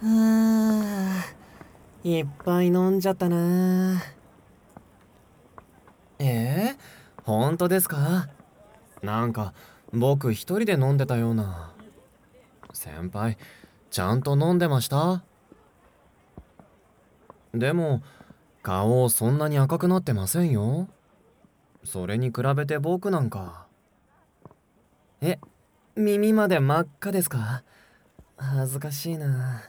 あいっぱい飲んじゃったな。本当ですか？なんか僕一人で飲んでたような。先輩、ちゃんと飲んでました？でも顔そんなに赤くなってませんよ。それに比べて僕なんか。え、耳まで真っ赤ですか？恥ずかしいな。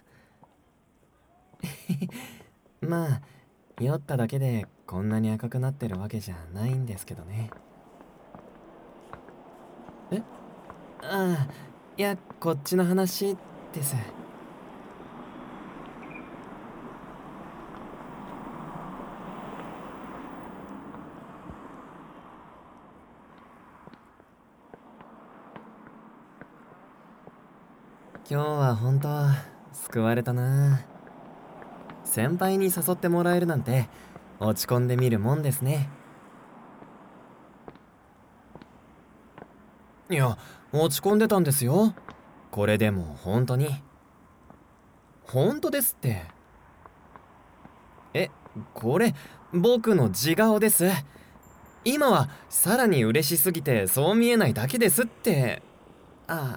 まあ酔っただけでこんなに赤くなってるわけじゃないんですけどね。えああ、いや、こっちの話です。今日は本当救われたな。先輩に誘ってもらえるなんて落ち込んでみるもんですね。いや、落ち込んでたんですよ。これでも本当に。本当ですって。え、これ僕の自顔です。今はさらに嬉しすぎてそう見えないだけですって。あ、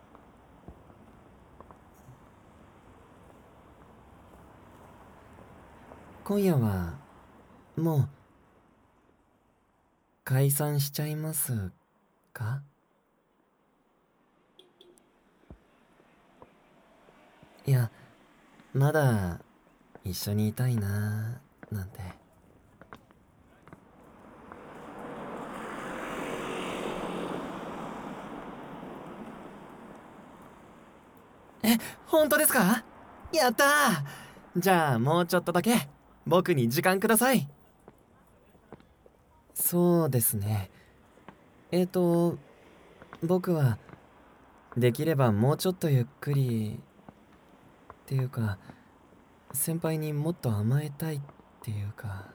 今夜はもう解散しちゃいますか？いや、まだ一緒にいたいななんて。本当ですか？やったー。じゃあもうちょっとだけ僕に時間ください。そうですね。僕はできればもうちょっとゆっくりっていうか、先輩にもっと甘えたいっていうか、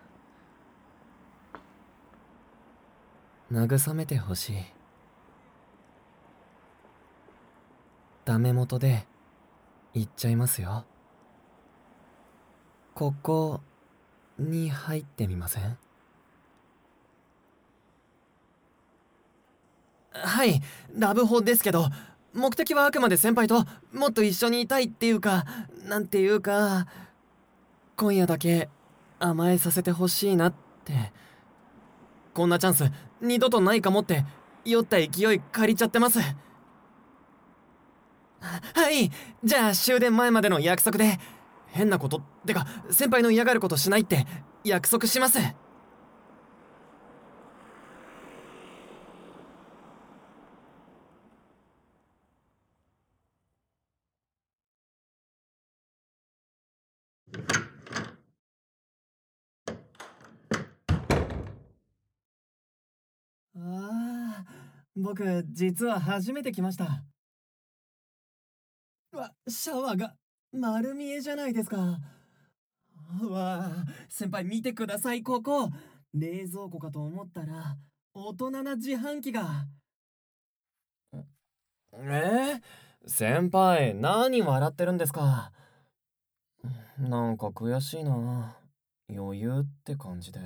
慰めてほしい。ダメ元で言っちゃいますよ。ここに入ってみません？はい、ラブホですけど、目的はあくまで先輩ともっと一緒にいたいっていうか、なんていうか、今夜だけ甘えさせてほしいなって。こんなチャンス二度とないかもって酔った勢い借りちゃってます。はい、じゃあ終電前までの約束で、変なことってか先輩の嫌がることしないって約束します。ああ、僕実は初めて来ました。シャワーが丸見えじゃないですか。先輩見てください、ここ。冷蔵庫かと思ったら、大人な自販機が。先輩、何笑ってるんですか？なんか悔しいな。余裕って感じで。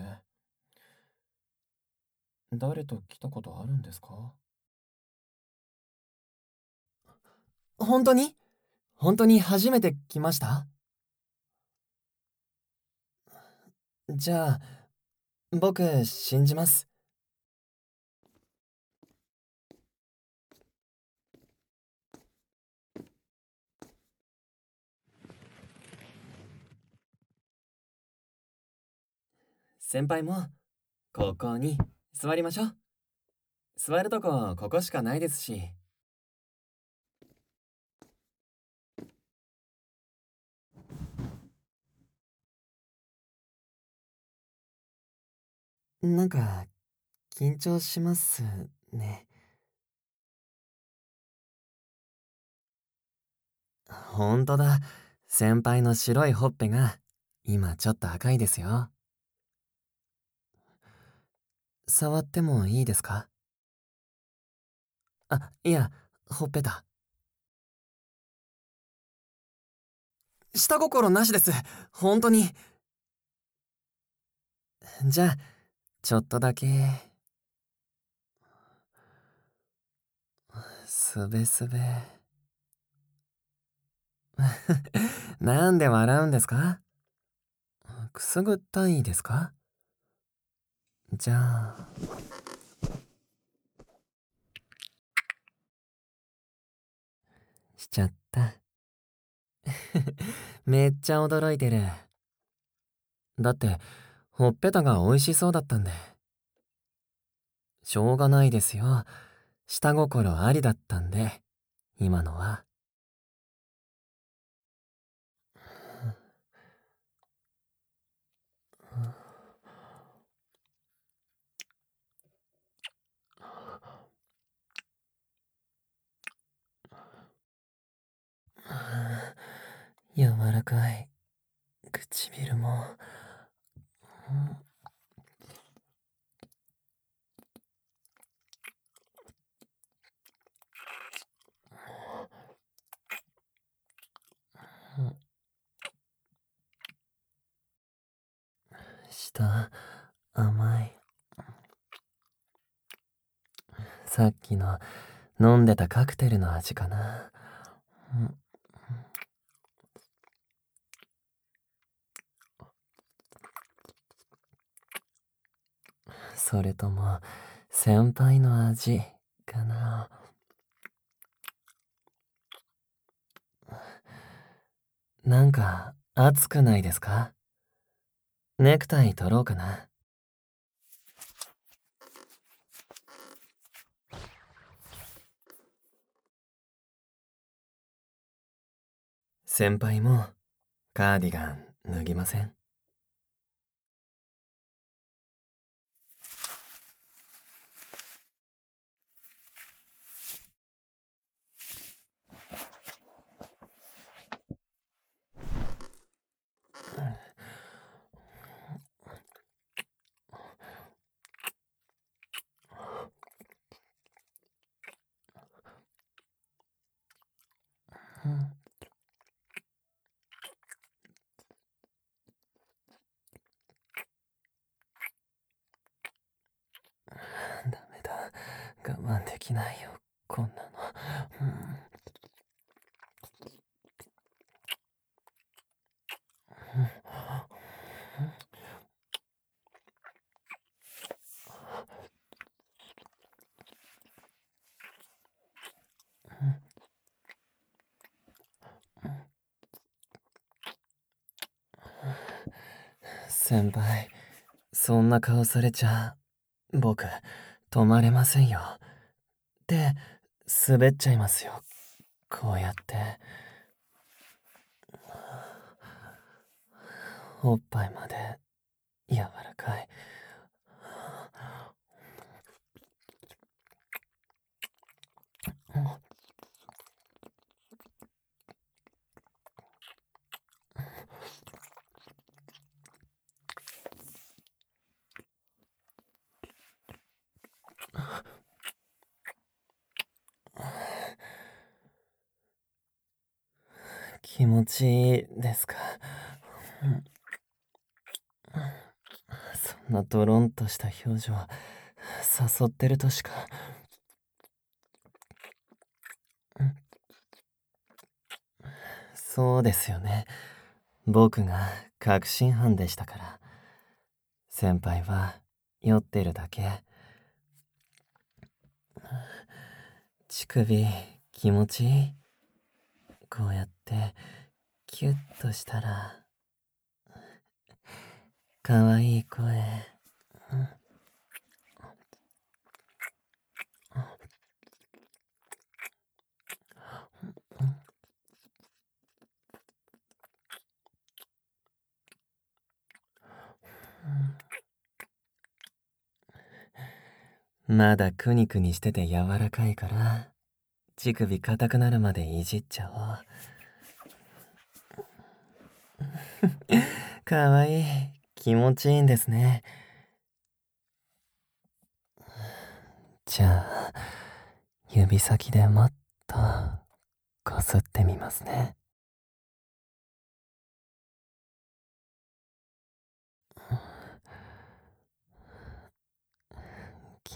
誰と来たことあるんですか？本当に？本当に初めて来ました？じゃあ、僕信じます。先輩も、ここに座りましょう。座るとこ、ここしかないですし。なんか、緊張しますね。ほんとだ。先輩の白いほっぺが、今ちょっと赤いですよ。触ってもいいですか？いや、ほっぺた。 下心なしです。本当に。じゃあ、ちょっとだけ。すべすべ。なんで笑うんですか？くすぐったいですか？じゃあ、しちゃった。めっちゃ驚いてる。だって、ほっぺたが美味しそうだったんで。しょうがないですよ。下心ありだったんで、今のは。柔らかい唇も。舌甘い。さっきの飲んでたカクテルの味かな。それとも先輩の味かな。なんか熱くないですか？ネクタイ取ろうかな。先輩もカーディガン脱ぎません？ダメだ。我慢できないよ、こんなの。先輩、そんな顔されちゃ、僕、止まれませんよ。で、滑っちゃいますよ。こうやって、おっぱいまで柔らかい。気持ちいいですか？そんなドロンとした表情、誘ってるとしか。そうですよね。僕が確信犯でしたから。先輩は酔ってるだけ。乳首気持ちいい？こうやってキュッとしたら、かわいい声。まだクニクニしてて柔らかいから、乳首硬くなるまでいじっちゃおう。かわいい。気持ちいいんですね。じゃあ、指先でもっとこすってみますね。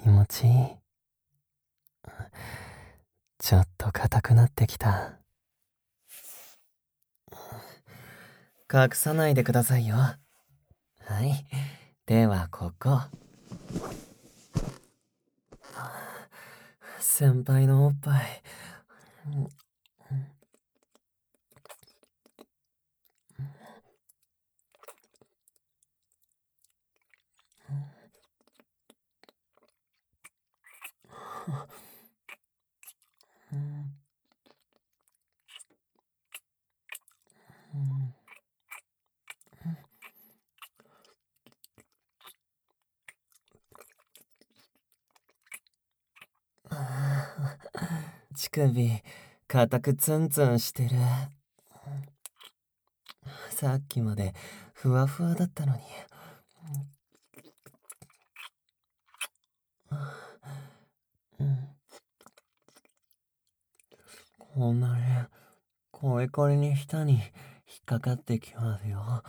持ちいい。ちょっと硬くなってきた。隠さないでくださいよ。はい。ではここ。先輩のおっぱい。乳首、硬くツンツンしてる。さっきまでふわふわだったのに。こんなに、これこれに舌に引っかかってきますよ。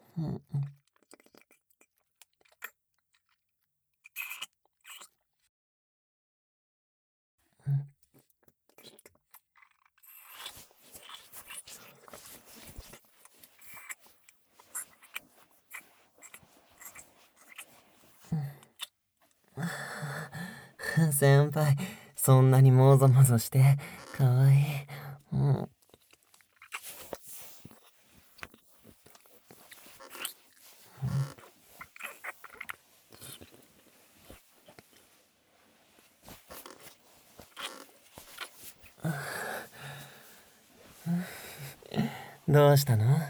先輩、そんなにもぞもぞして、かわいい。どうしたの？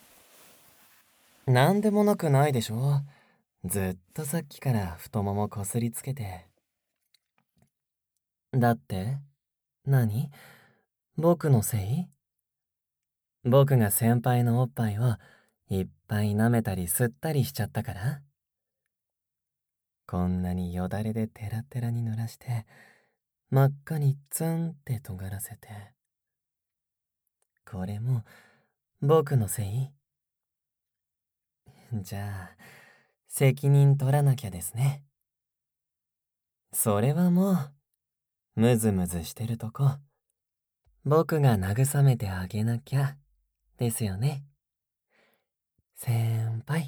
なんでもなくないでしょ。ずっとさっきから太ももこすりつけて。だって何？僕のせい？僕が先輩のおっぱいをいっぱい舐めたり吸ったりしちゃったから？こんなによだれでテラテラに濡らして真っ赤にツンって尖らせて、これも僕のせい？じゃあ責任取らなきゃですね。それはもうムズムズしてるとこ僕が慰めてあげなきゃですよね、先輩。